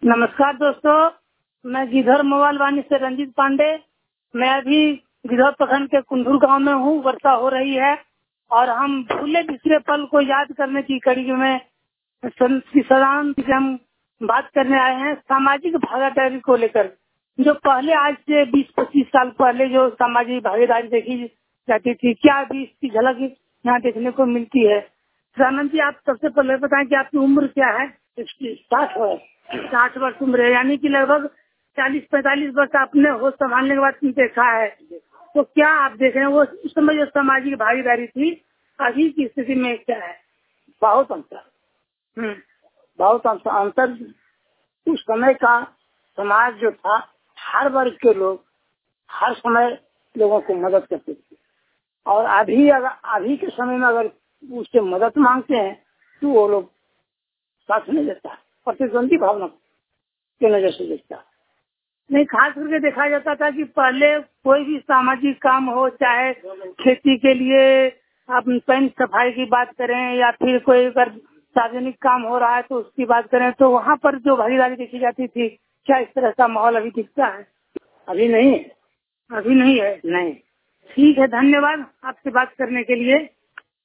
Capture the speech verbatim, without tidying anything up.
नमस्कार दोस्तों, मैं गिधर मोबाइल वाणी से रंजीत पांडे। मैं अभी गिधर प्रखंड के कुंदूर गांव में हूँ। वर्षा हो रही है और हम भूले बिछड़े पल को याद करने की कड़ी में सदान से हम बात करने आए हैं सामाजिक भागीदारी को लेकर। जो पहले आज से बीस पच्चीस साल पहले जो सामाजिक भागीदारी देखी जाती थी, क्या अभी इसकी झलक यहाँ देखने को मिलती है? सदानंद जी, आप सबसे पहले बताएं कि आपकी उम्र क्या है? साठ है साठ वर्ष उम्र है, यानी कि लगभग चालीस पैंतालीस वर्ष आपने होश संभालने के बाद देखा है। तो क्या आप देख रहे हैं वो उस समय जो सामाजिक भागीदारी थी, अभी की स्थिति में क्या है? बहुत अंतर हम्म बहुत अंतर अंतर उस समय का समाज जो था, हर वर्ग के लोग हर समय लोगों को मदद करते थे। और अभी अगर अभी के समय में अगर उससे मदद मांगते हैं तो वो लोग साथ नहीं देता, प्रतिद्वंदी भावना की नजर से देखता। नहीं, खास करके देखा जाता था कि पहले कोई भी सामाजिक काम हो, चाहे खेती के लिए आप पेन सफाई की बात करें या फिर कोई अगर सार्वजनिक काम हो रहा है तो उसकी बात करें, तो वहाँ पर जो भागीदारी देखी जाती थी, क्या इस तरह का माहौल अभी दिखता है? अभी नहीं है। अभी नहीं है। नहीं। ठीक है, धन्यवाद आपसे बात करने के लिए।